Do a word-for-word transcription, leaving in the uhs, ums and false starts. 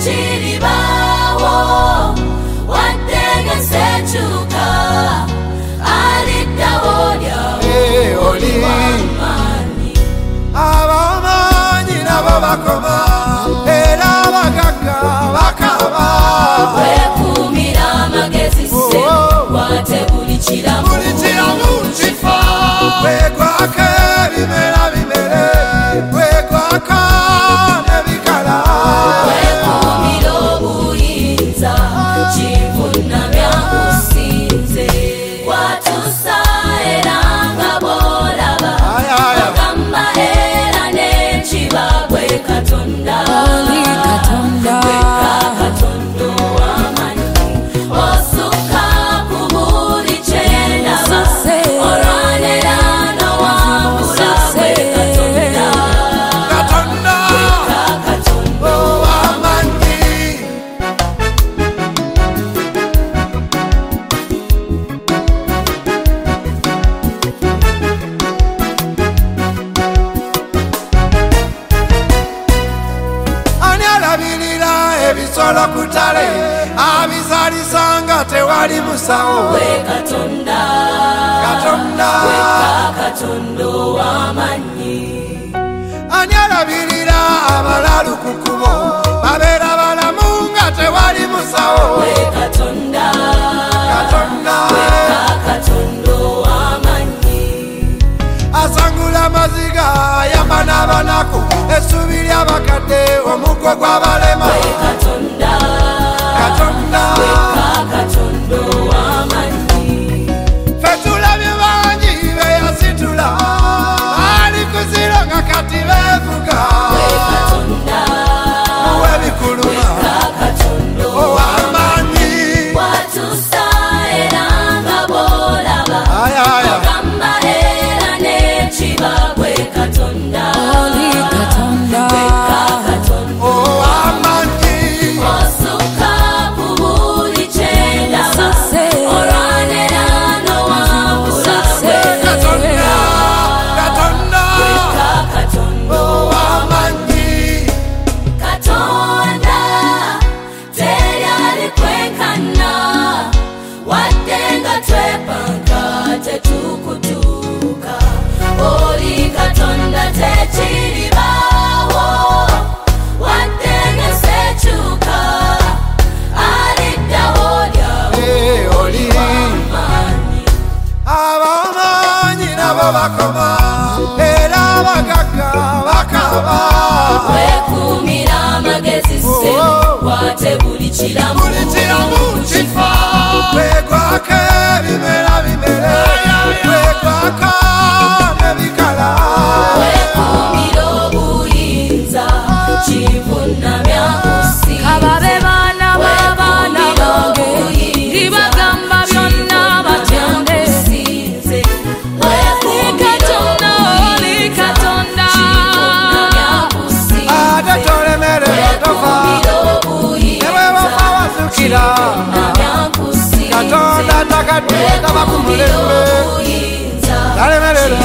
techiribawo wategesechuka aliddawo lyawo oli w'amaanyi abamanyi nabo bakoma era abagagga bakaba weekuumira amagezi se wate buli kiramu buli kiramu kifa wekwaka ebimera bimere wekwaka nebikala weekuumira obuyinza kivunnamya kusinze watusa era nga bw'olaba ogamba era n'ekiba gwe Katonda gwe Katonda ow'amaanyi osukka ku buli kye ndaba olwanira n'owangula gwe Katonda Katonda Katonda ow'amaanyi ani alabirira ebisolo ku ttale abizaalisa nga tewali musawo gwe Katonda Katonda gwe Katonda ow'amaanyi ani alabirira abalalu ku kkubo babeera balamu nga tewali musawo gwe Katonda Katonda gwe Katonda ow'amaanyi asangula amaziga ayamba n'abanaku essuubi ly'abakadde omuggo gw'abalema gwe Katonda Katonda gwe Katonda ow'amaanyi ffe tulabye bangi beyasitula ali kuziro nga kati beevuga gwe Katonda w'ebikuluma Katonda ow'amaanyi watusa era nga bw'olaba ayaya ogamba era n'ekiba gwe Katonda gwe Katonda ow'amaanyi osukka ku buli kye ndaba olwanira n'owangula gwe Katonda Katonda Katonda ow'amaanyi Katonda teri alikwenkana wadde nga twepanga tetukutuuka oli Katonda tekiribawo wadde nga sekyuka aliddawo lyawo Eh, oli w'amaanyi ab'amaanyi nabo bakoma era abagagga bakaba weekuumira amagezi se wate buli kiramu buli kiramu kifa wekwaka ebimera bimere wekwaka nebikala weekuumira obuyinza kivunnamya kusinze ababe baana b'abaana bange ndibagamba byonna batende kusinze oli Katonda oli Katonda ate tolemererwa tofa ne bwe bafa wazukira Katonda takadde taba ku mulembe talemererwa